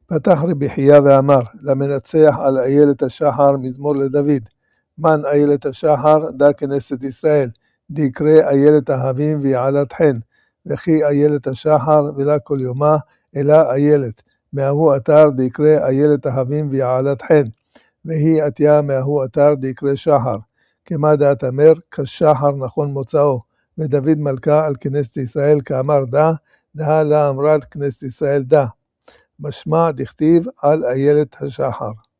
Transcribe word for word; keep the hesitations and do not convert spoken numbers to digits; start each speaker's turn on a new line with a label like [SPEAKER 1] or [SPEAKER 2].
[SPEAKER 1] פתח רבי חייא ואמר, למנצח על איילת השחר מזמור לדוד, מן איילת השחר דה כנסת ישראל, דיקרא איילת אהבים ויעלת חן, וכי איילת השחר ולה כל יומה, אלא איילת, מההו אתר דיקרא איילת אהבים ויעלת חן, והיא עתיה מההו אתר דיקרא שחר, כמה דעת אמר, כשחר נכון מוצאו, ודוד מלכה על כנסת ישראל כאמר דה, דה לה אמרת כנסת ישראל דה. משמע דכתיב על איילת השחר.